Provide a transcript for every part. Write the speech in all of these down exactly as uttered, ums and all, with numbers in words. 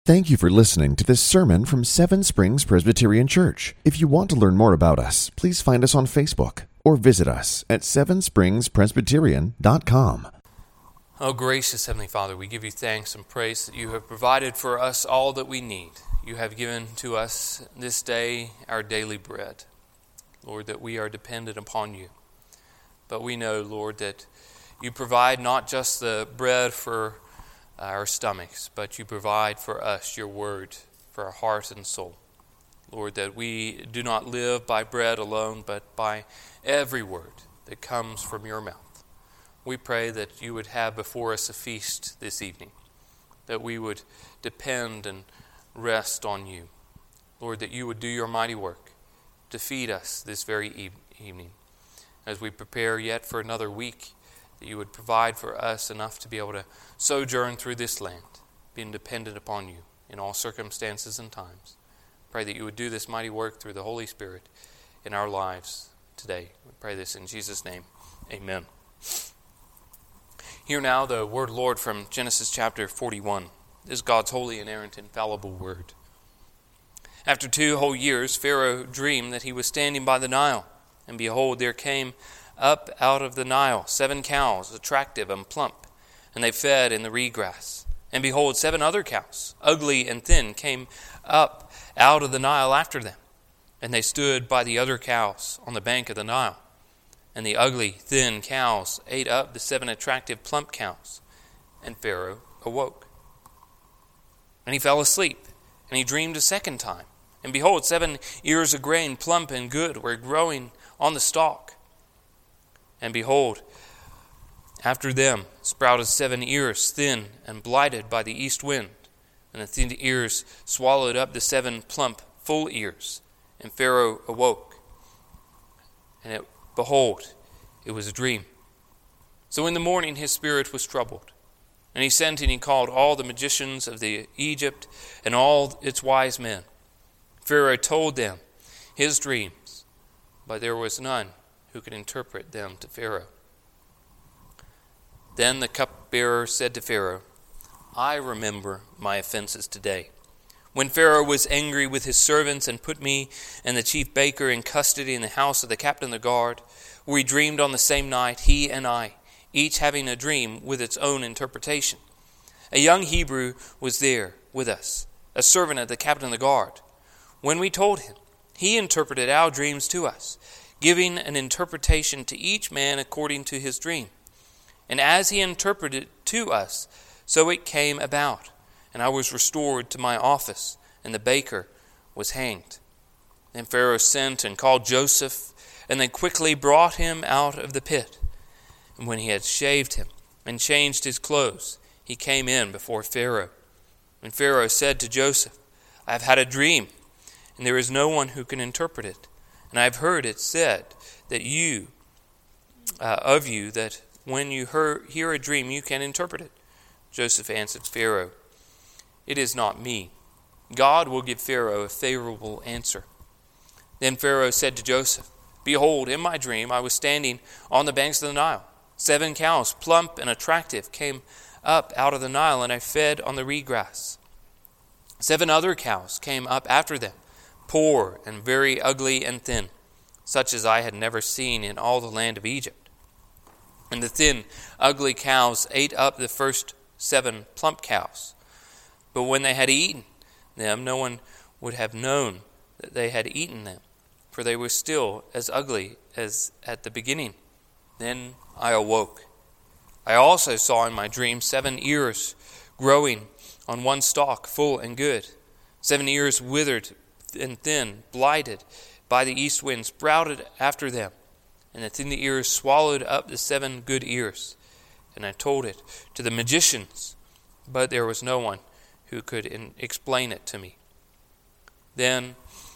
Thank you for listening to this sermon from Seven Springs Presbyterian Church. If you want to learn more about us, please find us on Facebook or visit us at seven springs presbyterian dot com. Oh, gracious Heavenly Father, we give you thanks and praise that you have provided for us all that we need. You have given to us this day our daily bread. Lord, that we are dependent upon you. But we know, Lord, that you provide not just the bread for our stomachs, but you provide for us your word for our heart and soul. Lord, that we do not live by bread alone, but by every word that comes from your mouth. We pray that you would have before us a feast this evening, that we would depend and rest on you. Lord, that you would do your mighty work to feed us this very e- evening. As we prepare yet for another week, that you would provide for us enough to be able to sojourn through this land, being dependent upon you in all circumstances and times. Pray that you would do this mighty work through the Holy Spirit in our lives today. We pray this in Jesus' name. Amen. Hear now the word of the Lord from Genesis chapter forty-one. This is God's holy, inerrant, infallible word. After two whole years, Pharaoh dreamed that he was standing by the Nile, and behold, there came up out of the Nile seven cows, attractive and plump, and they fed in the reed grass. And behold, seven other cows, ugly and thin, came up out of the Nile after them. And they stood by the other cows on the bank of the Nile. And the ugly, thin cows ate up the seven attractive, plump cows. And Pharaoh awoke. And he fell asleep, and he dreamed a second time. And behold, seven ears of grain, plump and good, were growing on the stalk. And behold, after them sprouted seven ears, thin and blighted by the east wind. And the thin ears swallowed up the seven plump, full ears. And Pharaoh awoke. And it, behold, it was a dream. So in the morning his spirit was troubled. And he sent and he called all the magicians of the Egypt and all its wise men. Pharaoh told them his dreams, but there was none who could interpret them to Pharaoh. Then the cupbearer said to Pharaoh, I remember my offenses today, when Pharaoh was angry with his servants and put me and the chief baker in custody in the house of the captain of the guard, where we dreamed on the same night, he and I, each having a dream with its own interpretation. A young Hebrew was there with us, a servant of the captain of the guard. When we told him, he interpreted our dreams to us, giving an interpretation to each man according to his dream. And as he interpreted to us, so it came about. And I was restored to my office, and the baker was hanged. Then Pharaoh sent and called Joseph, and they quickly brought him out of the pit. And when he had shaved him and changed his clothes, he came in before Pharaoh. And Pharaoh said to Joseph, I have had a dream, and there is no one who can interpret it. And I have heard it said that you, uh, of you, that when you hear, hear a dream, you can interpret it. Joseph answered Pharaoh, it is not me. God will give Pharaoh a favorable answer. Then Pharaoh said to Joseph, behold, in my dream I was standing on the banks of the Nile. Seven cows, plump and attractive, came up out of the Nile, and I fed on the reed grass. Seven other cows came up after them, poor and very ugly and thin, such as I had never seen in all the land of Egypt. And the thin, ugly cows ate up the first seven plump cows. But when they had eaten them, no one would have known that they had eaten them, for they were still as ugly as at the beginning. Then I awoke. I also saw in my dream seven ears growing on one stalk, full and good. Seven ears withered and thin, blighted by the east wind, sprouted after them. And the thin ears swallowed up the seven good ears. And I told it to the magicians, but there was no one who could in- explain it to me. Then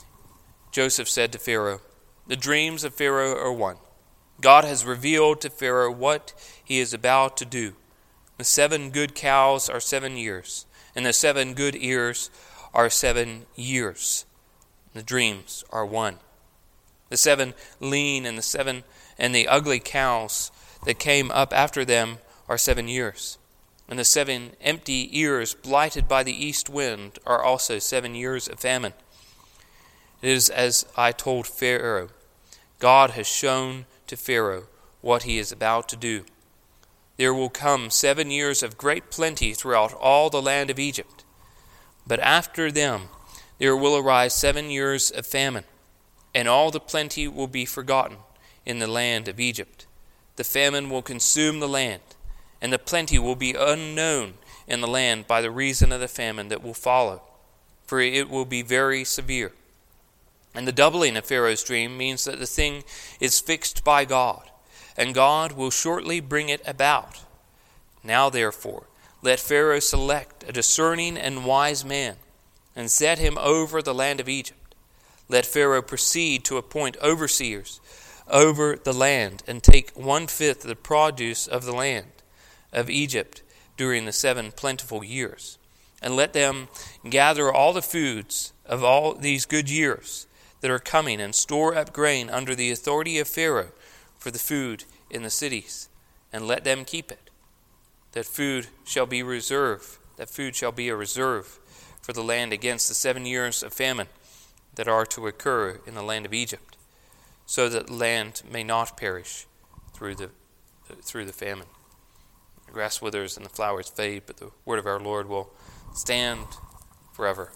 Joseph said to Pharaoh, the dreams of Pharaoh are one. God has revealed to Pharaoh what he is about to do. The seven good cows are seven years, and the seven good ears are seven years. The dreams are one. The seven lean and the seven and the ugly cows that came up after them are seven years. And the seven empty ears blighted by the east wind are also seven years of famine. It is as I told Pharaoh. God has shown to Pharaoh what he is about to do. There will come seven years of great plenty throughout all the land of Egypt. But after them there will arise seven years of famine, and all the plenty will be forgotten in the land of Egypt. The famine will consume the land, and the plenty will be unknown in the land by the reason of the famine that will follow, for it will be very severe. And the doubling of Pharaoh's dream means that the thing is fixed by God, and God will shortly bring it about. Now therefore, let Pharaoh select a discerning and wise man, and set him over the land of Egypt. Let Pharaoh proceed to appoint overseers over the land, and take one-fifth of the produce of the land of Egypt during the seven plentiful years. And let them gather all the foods of all these good years that are coming, and store up grain under the authority of Pharaoh for the food in the cities, and let them keep it. That food shall be reserved, that food shall be a reserve for the land against the seven years of famine that are to occur in the land of Egypt, so that the land may not perish through the through the famine. The grass withers and the flowers fade, but the word of our Lord will stand forever.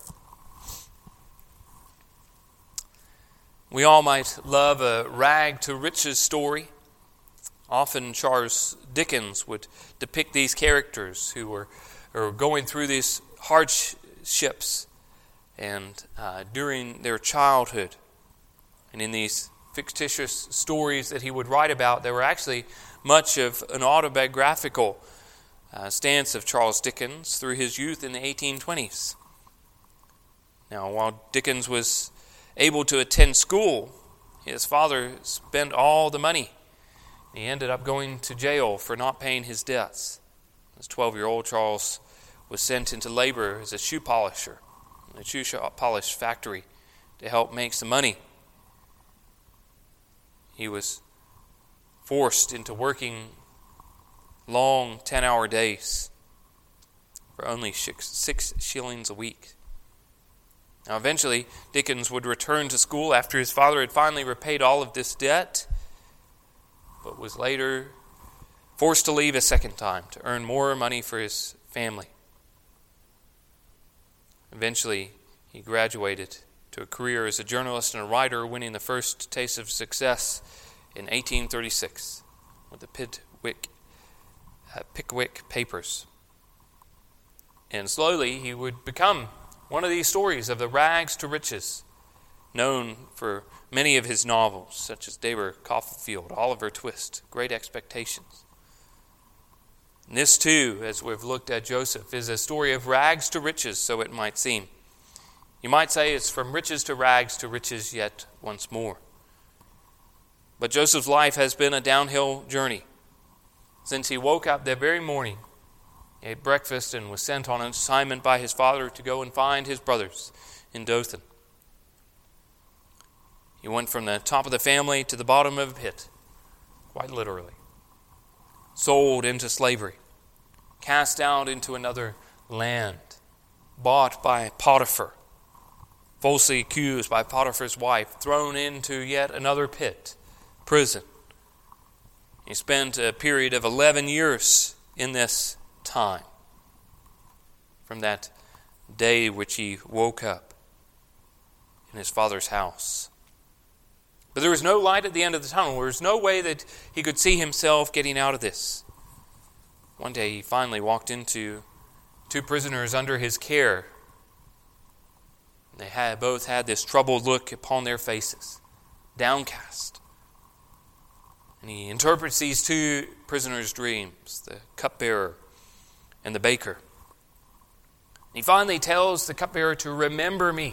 We all might love a rag to riches story. Often Charles Dickens would depict these characters who were, were going through these hardships and uh, during their childhood. And in these fictitious stories that he would write about, there were actually much of an autobiographical uh, stance of Charles Dickens through his youth in the eighteen twenties. Now, while Dickens was able to attend school, his father spent all the money. He ended up going to jail for not paying his debts. As twelve-year-old, Charles was sent into labor as a shoe polisher in a shoe polish factory to help make some money. He was forced into working long ten-hour days for only six shillings a week. Now, eventually, Dickens would return to school after his father had finally repaid all of this debt, but was later forced to leave a second time to earn more money for his family. Eventually, he graduated to a career as a journalist and a writer, winning the first taste of success in eighteen thirty-six with the Pickwick, uh, Pickwick Papers. And slowly, he would become one of these stories of the rags to riches, known for many of his novels, such as David Copperfield, Oliver Twist, Great Expectations. And this too, as we've looked at Joseph, is a story of rags to riches, so it might seem. You might say it's from riches to rags to riches yet once more. But Joseph's life has been a downhill journey. Since he woke up that very morning, he ate breakfast and was sent on an assignment by his father to go and find his brothers in Dothan. He went from the top of the family to the bottom of a pit, quite literally. Sold into slavery, cast out into another land, bought by Potiphar, falsely accused by Potiphar's wife, thrown into yet another pit, prison. He spent a period of eleven years in this time, from that day which he woke up in his father's house. But there was no light at the end of the tunnel. There was no way that he could see himself getting out of this. One day he finally walked into two prisoners under his care. They had both had this troubled look upon their faces, downcast. And he interprets these two prisoners' dreams, the cupbearer and the baker. He finally tells the cupbearer to remember me.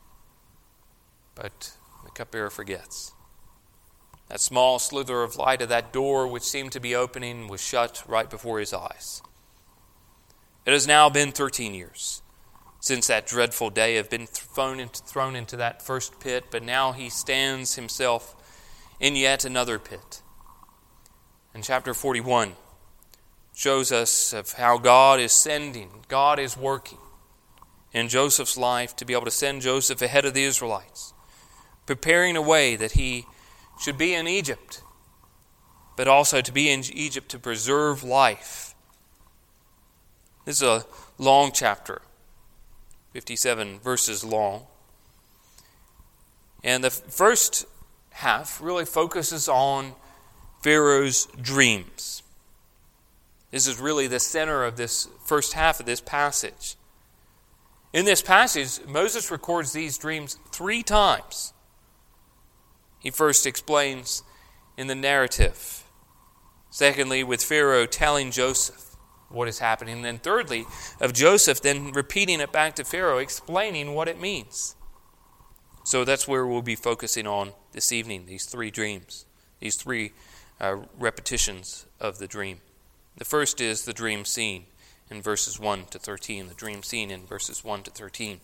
But the cupbearer forgets. That small slither of light of that door which seemed to be opening was shut right before his eyes. It has now been thirteen years since that dreadful day of been thrown into, thrown into that first pit, but now he stands himself in yet another pit. In chapter forty-one, shows us of how God is sending, God is working in Joseph's life to be able to send Joseph ahead of the Israelites, preparing a way that he should be in Egypt, but also to be in Egypt to preserve life. This is a long chapter, fifty-seven verses long. And the first half really focuses on Pharaoh's dreams. This is really the center of this first half of this passage. In this passage, Moses records these dreams three times. He first explains in the narrative. Secondly, with Pharaoh telling Joseph what is happening. And then thirdly, of Joseph then repeating it back to Pharaoh, explaining what it means. So that's where we'll be focusing on this evening, these three dreams, these three uh, repetitions of the dream. The first is the dream scene in verses one to thirteen, the dream scene in verses one to thirteen.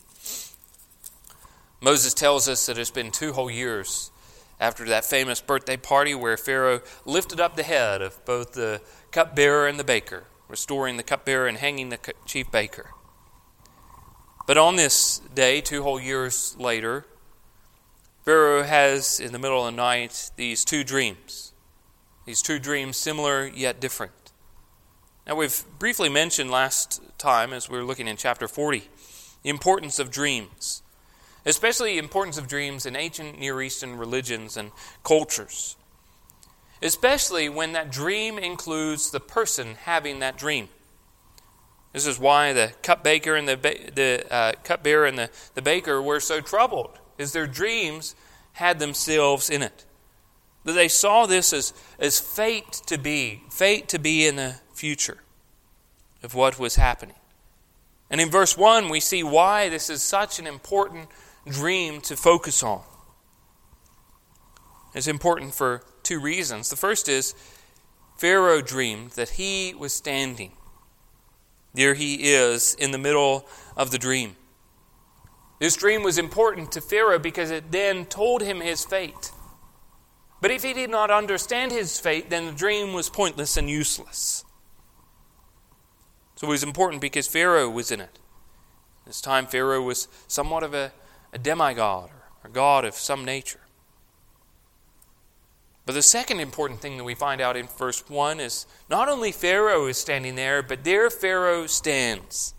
Moses tells us that it's been two whole years after that famous birthday party where Pharaoh lifted up the head of both the cupbearer and the baker, restoring the cupbearer and hanging the chief baker. But on this day, two whole years later, Pharaoh has, in the middle of the night, these two dreams. These two dreams, similar yet different. Now, we've briefly mentioned last time, as we were looking in chapter forty, the importance of dreams, especially the importance of dreams in ancient Near Eastern religions and cultures, especially when that dream includes the person having that dream. This is why the cupbearer and the the uh, cupbearer and the, the baker were so troubled, is their dreams had themselves in it. That they saw this as, as fate to be, fate to be in the future of what was happening. And in verse one, we see why this is such an important dream to focus on. It's important for two reasons. The first is Pharaoh dreamed that he was standing. There he is in the middle of the dream. This dream was important to Pharaoh because it then told him his fate. But if he did not understand his fate, then the dream was pointless and useless. So it was important because Pharaoh was in it. This time Pharaoh was somewhat of a, a demigod or a god of some nature. But the second important thing that we find out in verse one is not only Pharaoh is standing there, but there Pharaoh stands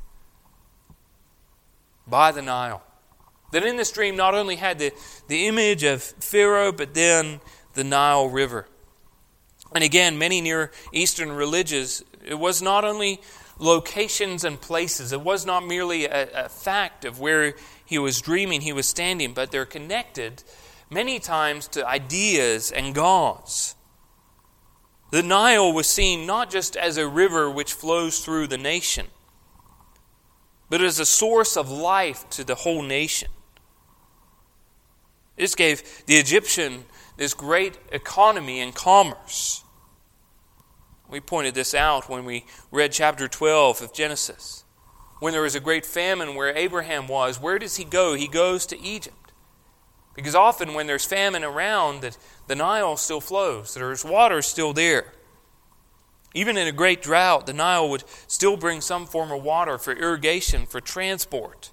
by the Nile. That in this dream not only had the, the image of Pharaoh, but then the Nile River. And again, many Near Eastern religions, it was not only locations and places. It was not merely a, a fact of where he was dreaming, he was standing, but they're connected many times to ideas and gods. The Nile was seen not just as a river which flows through the nation, but as a source of life to the whole nation. This gave the Egyptian this great economy and commerce. We pointed this out when we read chapter twelve of Genesis. When there was a great famine where Abraham was, where does he go? He goes to Egypt. Because often when there's famine around, the, the Nile still flows. There's water still there. Even in a great drought, the Nile would still bring some form of water for irrigation, for transport.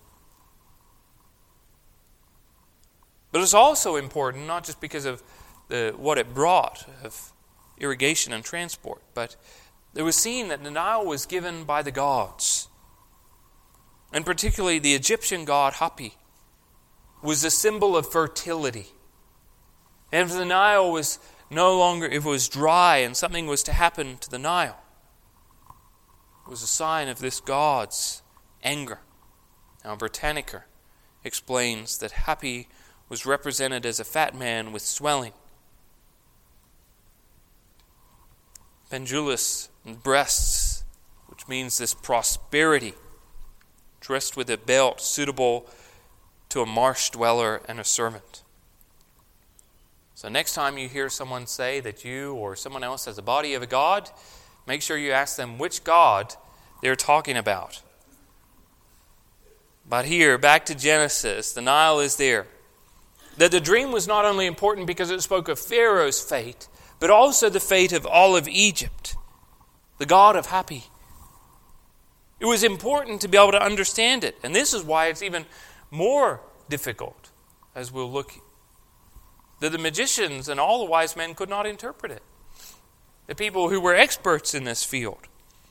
But it's also important, not just because of the, what it brought of irrigation and transport, but it was seen that the Nile was given by the gods. And particularly the Egyptian god Hapi was a symbol of fertility. And if the Nile was no longer, if it was dry and something was to happen to the Nile, it was a sign of this god's anger. Now Britannica explains that Hapi was represented as a fat man with swelling. Pendulous breasts, which means this prosperity, dressed with a belt suitable to a marsh dweller and a servant. So next time you hear someone say that you or someone else has the body of a god, make sure you ask them which god they're talking about. But here, back to Genesis, the Nile is there. That the dream was not only important because it spoke of Pharaoh's fate, but also the fate of all of Egypt. the God of happy. It was important to be able to understand it. And this is why it's even more difficult, as we'll look, that the magicians and all the wise men could not interpret it. The people who were experts in this field.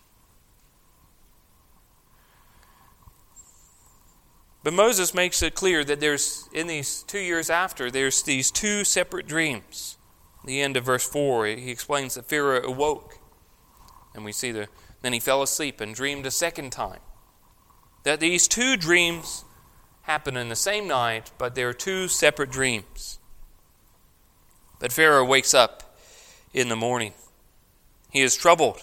But Moses makes it clear that there's, in these two years after, there's these two separate dreams. At the end of verse four, he explains that Pharaoh awoke. And we see the, then he fell asleep and dreamed a second time. That these two dreams happen in the same night, but they're two separate dreams. But Pharaoh wakes up in the morning. He is troubled.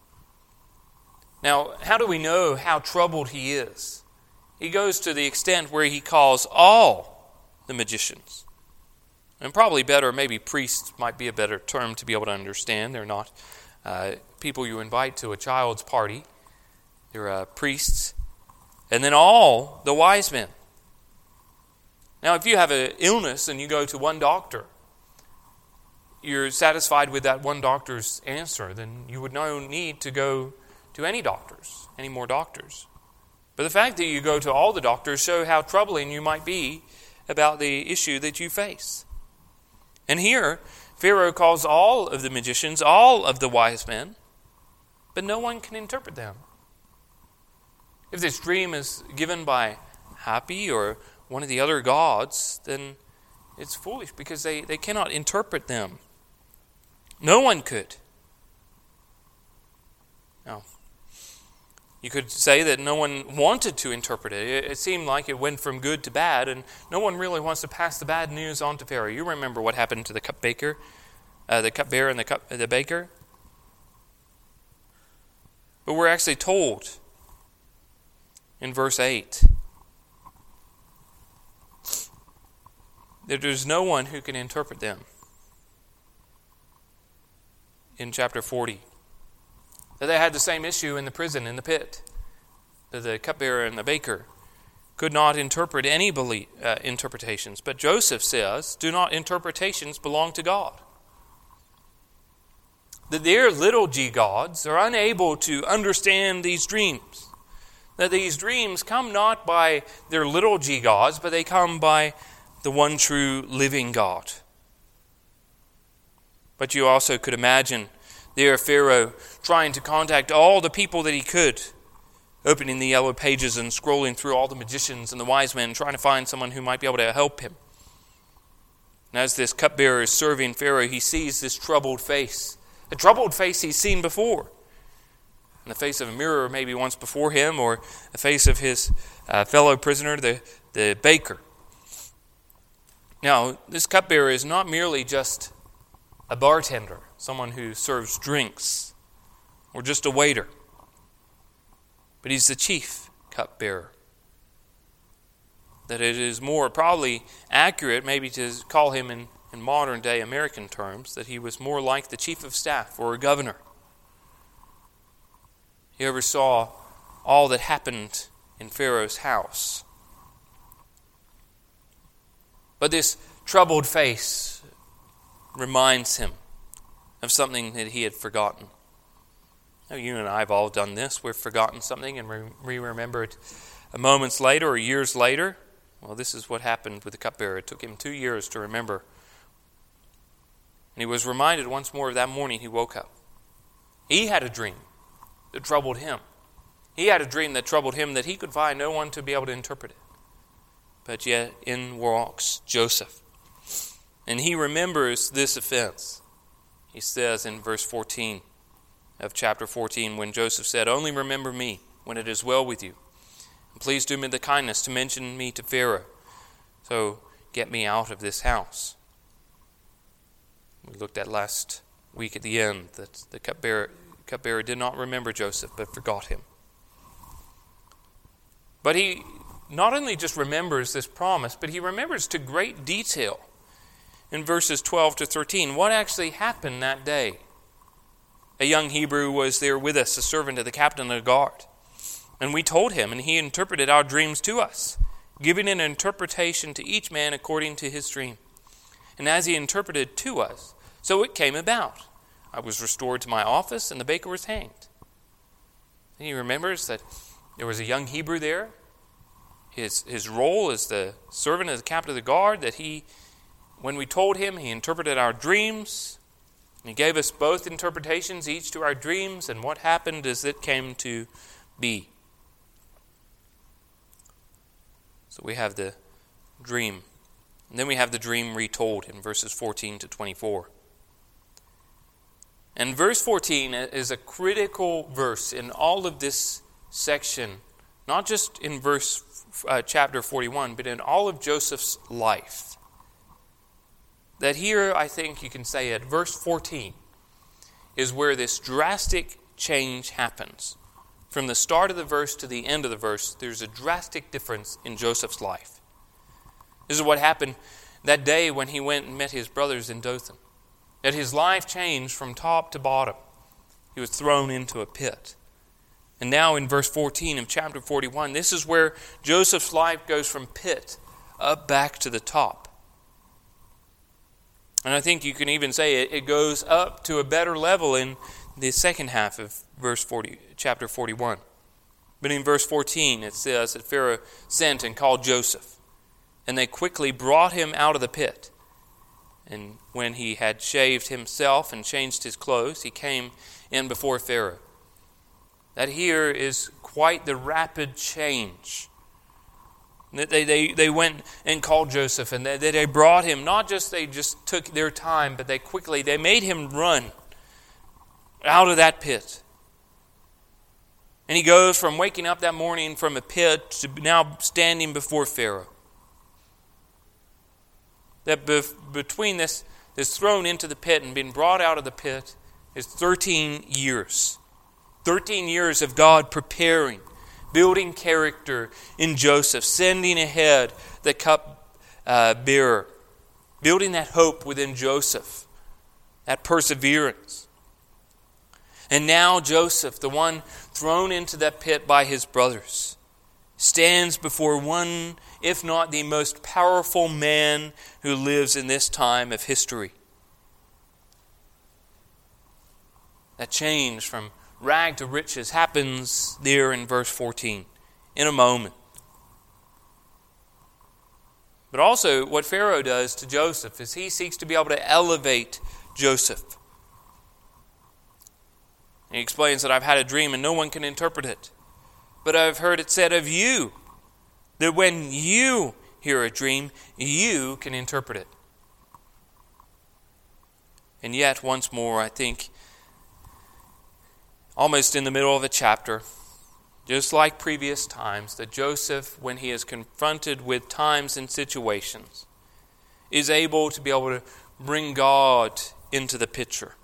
Now, how do we know how troubled he is? He goes to the extent where he calls all the magicians. And probably better, maybe priests might be a better term to be able to understand. They're not uh, people you invite to a child's party. They're uh, priests. And then all the wise men. Now, if you have an illness and you go to one doctor, you're satisfied with that one doctor's answer, then you would no need to go to any doctors, any more doctors. But the fact that you go to all the doctors show how troubling you might be about the issue that you face. And here, Pharaoh calls all of the magicians, all of the wise men, but no one can interpret them. If this dream is given by Hapi or one of the other gods, then it's foolish because they, they cannot interpret them. No one could. Now, you could say that no one wanted to interpret it. It seemed like it went from good to bad, and no one really wants to pass the bad news on to Pharaoh. You remember what happened to the cupbaker, uh, the cupbearer and the cup, the baker? But we're actually told in verse eight that there's no one who can interpret them. In chapter forty. That they had the same issue in the prison, in the pit. That the cupbearer and the baker could not interpret any belief, uh, interpretations. But Joseph says, do not interpretations belong to God? That their little g gods are unable to understand these dreams. That these dreams come not by their little g gods, but they come by the one true living God. But you also could imagine there Pharaoh trying to contact all the people that he could, opening the yellow pages and scrolling through all the magicians and the wise men, trying to find someone who might be able to help him. And as this cupbearer is serving Pharaoh, he sees this troubled face, a troubled face he's seen before. In the face of a mirror maybe once before him, or the face of his uh, fellow prisoner, the, the baker. Now, this cupbearer is not merely just a bartender, someone who serves drinks, or just a waiter. But he's the chief cupbearer. That it is more probably accurate maybe to call him in, in modern day American terms, that he was more like the chief of staff or a governor. He oversaw all that happened in Pharaoh's house. But this troubled face reminds him of something that he had forgotten. Now, you and I have all done this. We've forgotten something and we remember it a moments later or years later. Well, this is what happened with the cupbearer. It took him two years to remember. And he was reminded once more of that morning he woke up. He had a dream that troubled him. He had a dream that troubled him that he could find no one to be able to interpret it. But yet in walks Joseph. And he remembers this offense. He says in verse fourteen of chapter fourteen, when Joseph said, "Only remember me when it is well with you. And please do me the kindness to mention me to Pharaoh. So get me out of this house." We looked at last week at the end that the cupbearer, cupbearer did not remember Joseph, but forgot him. But he not only just remembers this promise, but he remembers to great detail in verses twelve to thirteen what actually happened that day. A young Hebrew was there with us, a servant of the captain of the guard. And we told him, and he interpreted our dreams to us, giving an interpretation to each man according to his dream. And as he interpreted to us, so it came about. I was restored to my office, and the baker was hanged. And he remembers that there was a young Hebrew there. His, his role as the servant of the captain of the guard, that he, when we told him, he interpreted our dreams. He gave us both interpretations, each to our dreams, and what happened as it came to be. So we have the dream. And then we have the dream retold in verses fourteen to twenty-four. And verse fourteen is a critical verse in all of this section, not just in verse uh, chapter forty-one, but in all of Joseph's life. That here, I think you can say at verse fourteen, is where this drastic change happens. From the start of the verse to the end of the verse, there's a drastic difference in Joseph's life. This is what happened that day when he went and met his brothers in Dothan. That his life changed from top to bottom. He was thrown into a pit. And now in verse fourteen of chapter forty-one, this is where Joseph's life goes from pit up back to the top. And I think you can even say it, it goes up to a better level in the second half of verse forty, chapter forty-one. But in verse fourteen it says that Pharaoh sent and called Joseph, and they quickly brought him out of the pit. And when he had shaved himself and changed his clothes, he came in before Pharaoh. That here is quite the rapid change. They, they, they went and called Joseph, and they, they brought him. Not just they just took their time, but they quickly, they made him run out of that pit. And he goes from waking up that morning from a pit to now standing before Pharaoh. That bef- between this, this thrown into the pit and being brought out of the pit is thirteen years. thirteen years of God preparing, building character in Joseph, sending ahead the cup uh, bearer, building that hope within Joseph, that perseverance. And now Joseph, the one thrown into that pit by his brothers, stands before one, if not the most powerful man who lives in this time of history. That change from rag to riches happens there in verse fourteen, in a moment. But also what Pharaoh does to Joseph is he seeks to be able to elevate Joseph. He explains that I've had a dream and no one can interpret it. But I've heard it said of you that when you hear a dream, you can interpret it. And yet, once more, I think, almost in the middle of a chapter, just like previous times, that Joseph, when he is confronted with times and situations, is able to be able to bring God into the picture.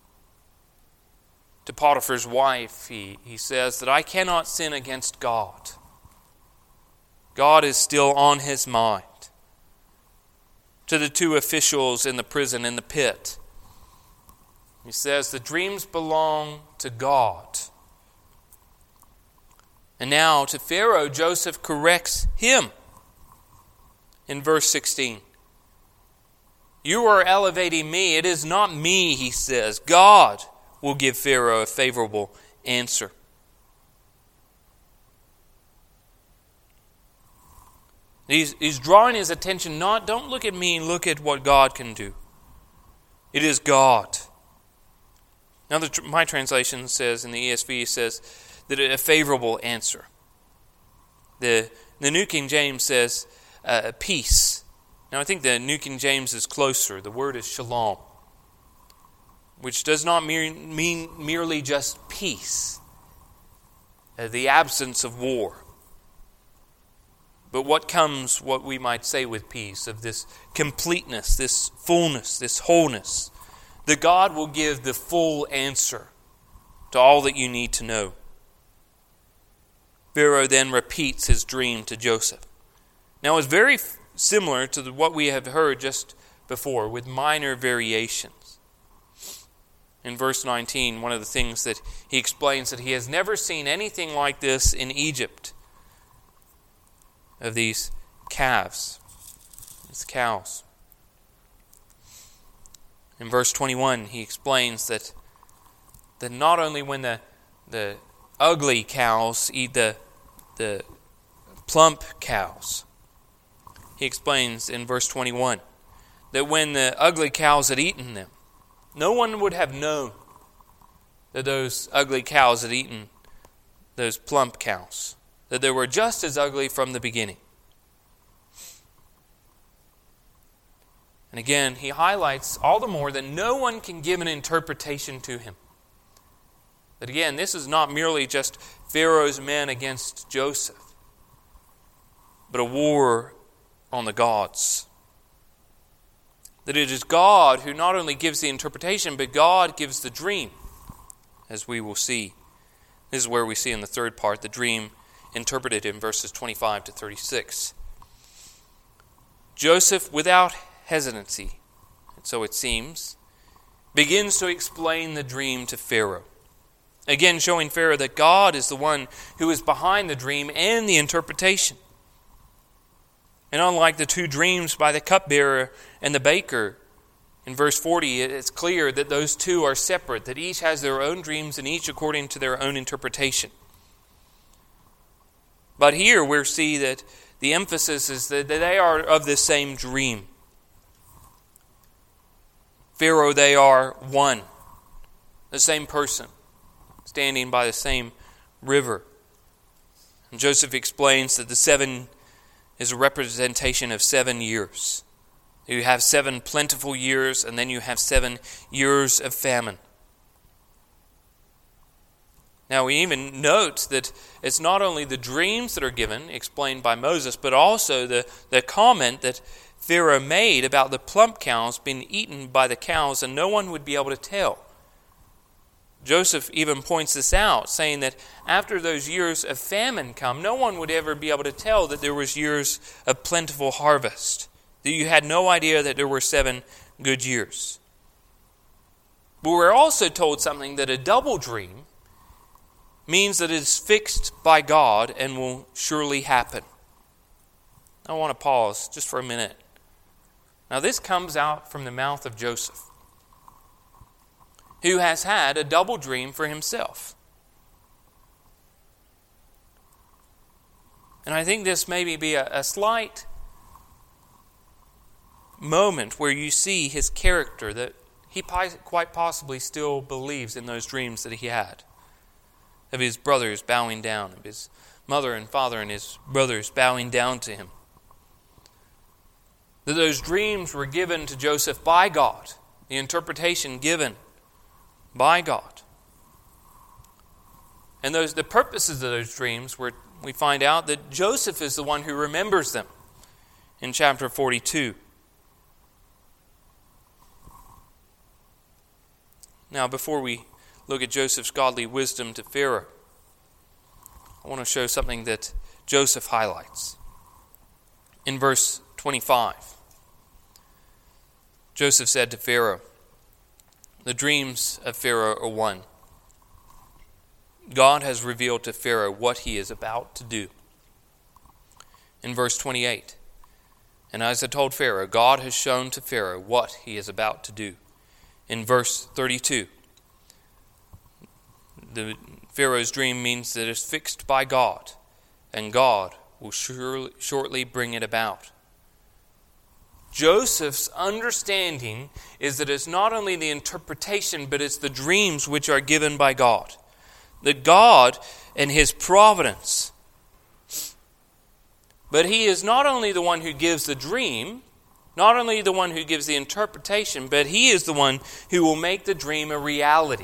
To Potiphar's wife, he, he says that I cannot sin against God. God is still on his mind. To the two officials in the prison, in the pit, he says the dreams belong to God. And now to Pharaoh, Joseph corrects him in verse sixteen. You are elevating me. It is not me, he says. God will give Pharaoh a favorable answer. He's, he's drawing his attention, not, don't look at me, look at what God can do. It is God. Now, the, my translation says, in the E S V, says that a favorable answer. The, the New King James says uh, peace. Now, I think the New King James is closer. The word is shalom, which does not mean, mean merely just peace, uh, the absence of war. But what comes, what we might say with peace, of this completeness, this fullness, this wholeness, that God will give the full answer to all that you need to know. Pharaoh then repeats his dream to Joseph. Now it's very similar to what we have heard just before, with minor variations. In verse nineteen, one of the things that he explains that he has never seen anything like this in Egypt, of these calves, these cows. In verse twenty-one, he explains that, that not only when the, the ugly cows eat the, the plump cows. He explains in verse twenty-one that when the ugly cows had eaten them, no one would have known that those ugly cows had eaten those plump cows, that they were just as ugly from the beginning. And again, he highlights all the more that no one can give an interpretation to him. That again, this is not merely just Pharaoh's men against Joseph, but a war on the gods. That it is God who not only gives the interpretation, but God gives the dream, as we will see. This is where we see in the third part the dream interpreted in verses twenty-five to thirty-six. Joseph, without hesitancy, and so it seems, begins to explain the dream to Pharaoh. Again, showing Pharaoh that God is the one who is behind the dream and the interpretation. And unlike the two dreams by the cupbearer and the baker, in verse forty, it's clear that those two are separate, that each has their own dreams and each according to their own interpretation. But here we see that the emphasis is that they are of the same dream. Pharaoh, they are one, the same person, standing by the same river. And Joseph explains that the seven is a representation of seven years. You have seven plentiful years, and then you have seven years of famine. Now we even note that it's not only the dreams that are given, explained by Moses, but also the, the comment that Pharaoh made about the plump cows being eaten by the cows, and no one would be able to tell. Joseph even points this out, saying that after those years of famine come, no one would ever be able to tell that there was years of plentiful harvest, that you had no idea that there were seven good years. But we're also told something, that a double dream means that it is fixed by God and will surely happen. I want to pause just for a minute. Now this comes out from the mouth of Joseph, who has had a double dream for himself. And I think this maybe be a, a slight moment where you see his character, that he quite possibly still believes in those dreams that he had, of his brothers bowing down, of his mother and father and his brothers bowing down to him. That those dreams were given to Joseph by God, the interpretation given by God. And those the purposes of those dreams, where we find out that Joseph is the one who remembers them in chapter forty-two. Now, before we look at Joseph's godly wisdom to Pharaoh, I want to show something that Joseph highlights. In verse twenty-five, Joseph said to Pharaoh, "The dreams of Pharaoh are one. God has revealed to Pharaoh what he is about to do." In verse twenty-eight, "And as I told Pharaoh, God has shown to Pharaoh what he is about to do." In verse thirty-two, the Pharaoh's dream means that it's fixed by God, and God will surely, shortly bring it about. Joseph's understanding is that it's not only the interpretation, but it's the dreams which are given by God. That God and his providence. But he is not only the one who gives the dream, not only the one who gives the interpretation, but he is the one who will make the dream a reality.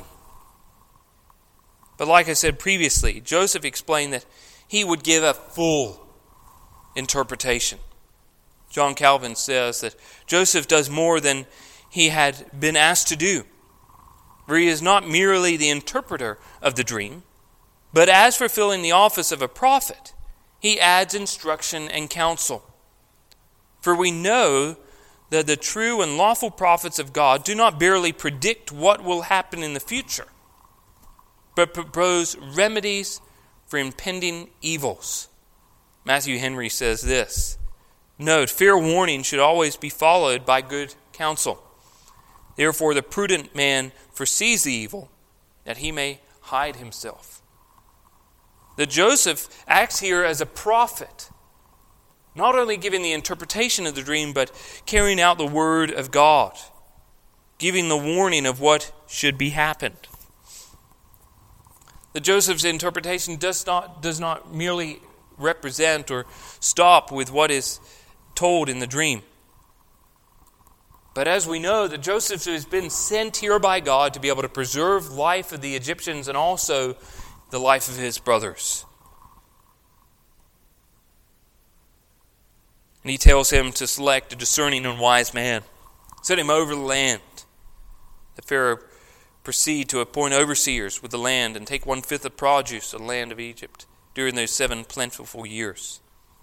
But like I said previously, Joseph explained that he would give a full interpretation. John Calvin says that Joseph does more than he had been asked to do, for he is not merely the interpreter of the dream, but as fulfilling the office of a prophet, he adds instruction and counsel. For we know that the true and lawful prophets of God do not barely predict what will happen in the future, but propose remedies for impending evils. Matthew Henry says this, "Note, fair warning should always be followed by good counsel. Therefore the prudent man foresees the evil, that he may hide himself." that Joseph acts here as a prophet, not only giving the interpretation of the dream, but carrying out the word of God, giving the warning of what should be happened. That Joseph's interpretation does not, does not merely represent or stop with what is told in the dream. But as we know, that Joseph has been sent here by God to be able to preserve life of the Egyptians and also the life of his brothers. And he tells him to select a discerning and wise man, set him over the land. The Pharaoh proceed to appoint overseers with the land and take one-fifth of produce of the land of Egypt during those seven plentiful years.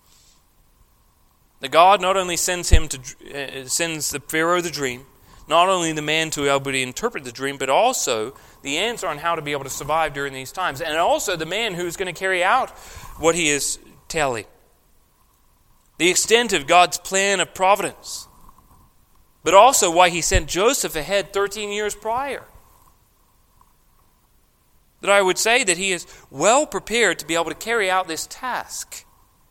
The God not only sends him to uh, sends the Pharaoh the dream, not only the man to be able to interpret the dream, but also the answer on how to be able to survive during these times, and also the man who's going to carry out what he is telling. The extent of God's plan of providence, but also why he sent Joseph ahead thirteen years prior. That I would say that he is well prepared to be able to carry out this task.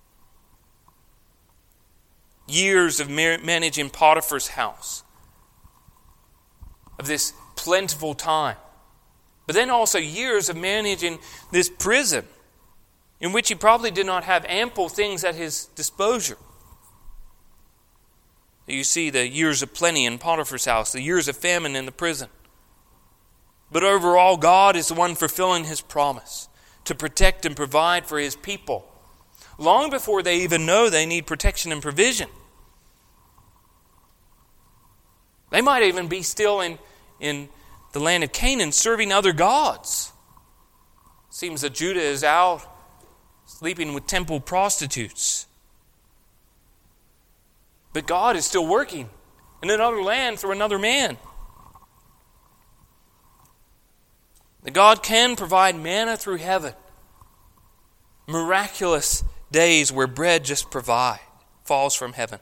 Years of managing Potiphar's house, of this plentiful time, but then also years of managing this prison in which he probably did not have ample things at his disposal. You see the years of plenty in Potiphar's house, the years of famine in the prison. But overall, God is the one fulfilling his promise to protect and provide for his people, long before they even know they need protection and provision. They might even be still in, in the land of Canaan serving other gods. It seems that Judah is out sleeping with temple prostitutes. But God is still working in another land through another man. That God can provide manna through heaven. Miraculous days where bread just provide, falls from heaven.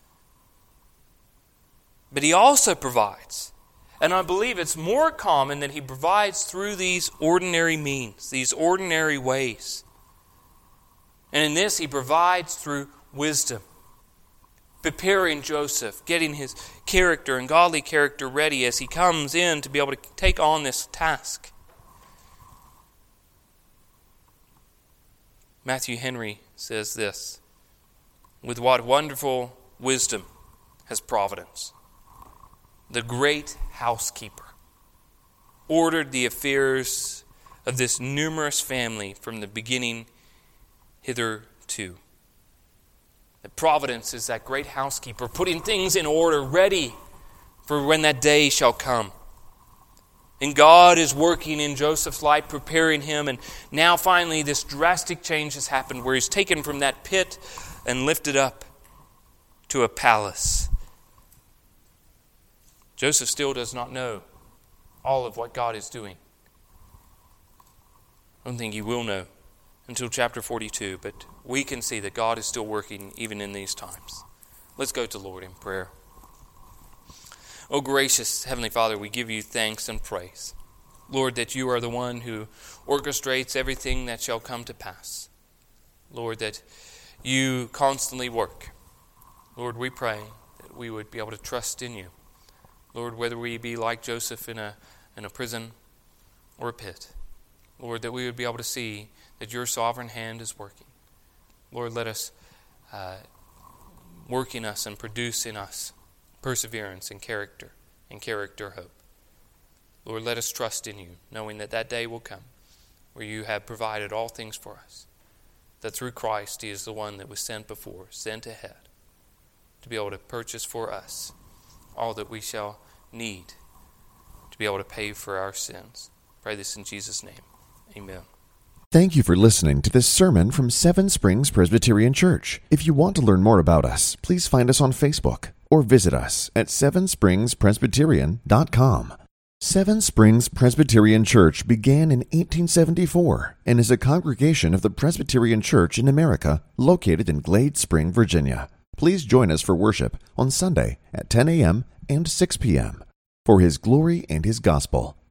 But he also provides. And I believe it's more common that he provides through these ordinary means, these ordinary ways. And in this he provides through wisdom. Preparing Joseph, getting his character and godly character ready as he comes in to be able to take on this task. Matthew Henry says this: with what wonderful wisdom has providence, the great housekeeper, ordered the affairs of this numerous family from the beginning hitherto. That providence is that great housekeeper, putting things in order, ready for when that day shall come. And God is working in Joseph's life, preparing him. And now finally this drastic change has happened where he's taken from that pit and lifted up to a palace. Joseph still does not know all of what God is doing. I don't think he will know until chapter forty-two, but we can see that God is still working even in these times. Let's go to the Lord in prayer. Oh, gracious Heavenly Father, we give you thanks and praise. Lord, that you are the one who orchestrates everything that shall come to pass. Lord, that you constantly work. Lord, we pray that we would be able to trust in you. Lord, whether we be like Joseph in a in a prison or a pit, Lord, that we would be able to see that your sovereign hand is working. Lord, let us uh, work in us and produce in us perseverance and character and character hope. Lord, let us trust in you, knowing that that day will come where you have provided all things for us, that through Christ he is the one that was sent before, sent ahead, to be able to purchase for us all that we shall need to be able to pay for our sins. Pray this in Jesus' name. Amen. Thank you for listening to this sermon from Seven Springs Presbyterian Church. If you want to learn more about us, please find us on Facebook or visit us at seven springs presbyterian dot com. Seven Springs Presbyterian Church began in eighteen seventy-four and is a congregation of the Presbyterian Church in America located in Glade Spring, Virginia. Please join us for worship on Sunday at ten a.m. and six p.m. for His glory and His gospel.